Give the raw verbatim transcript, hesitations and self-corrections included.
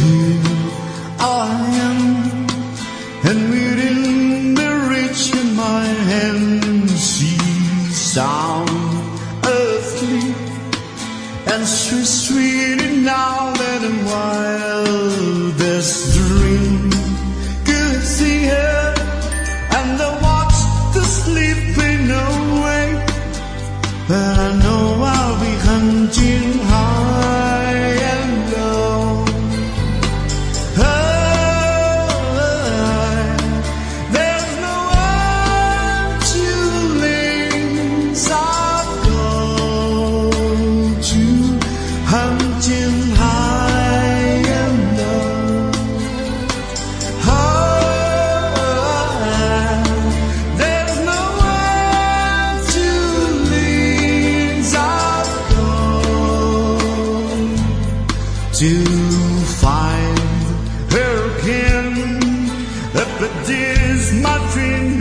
here I am, and within the reach of my hand, she's sound asleep, and she's sweet now that in wildest dream could see her, and I watch the sleeping away, but I know I'll be hunting high and low. Oh, there's no one to links I'll go to, hunting high and low. Oh, there's no one to links I'll go to find her again. If it is my dream